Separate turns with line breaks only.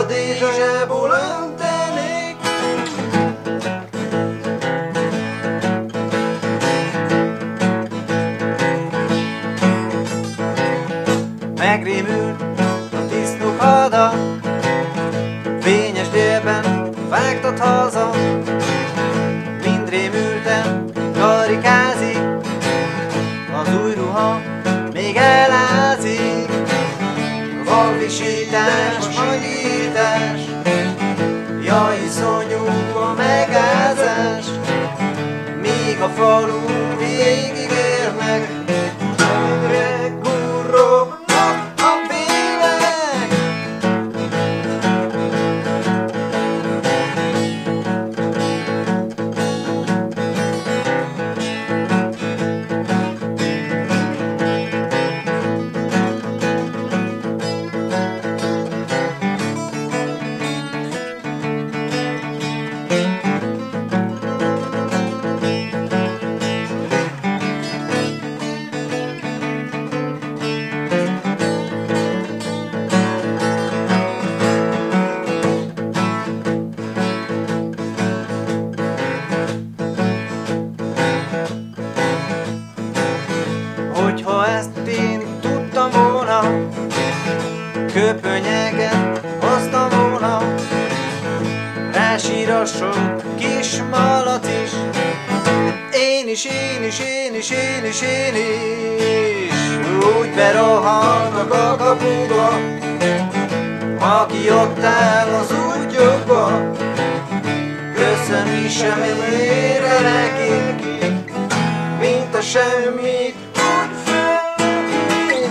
dézsából öntenék. Megrémült a disznók hada, fényes délben vágtat haza. Mind rémülten karikázik, az új ruha még elázik. Valvisítás, nagyítás, jaj, iszonyú a megázás, míg a falu végigérnek, egyre gurrognak a vélek. Hogyha ezt én tudtam volna, köpönyeget hoztam volna, rásír a sok kis malac is. Én is, én is, én is, én is, én is úgy berohannak a kapuba, aki ott áll az útjukba. Köszönni sem érre nekik, mint a semmit úgy fölé.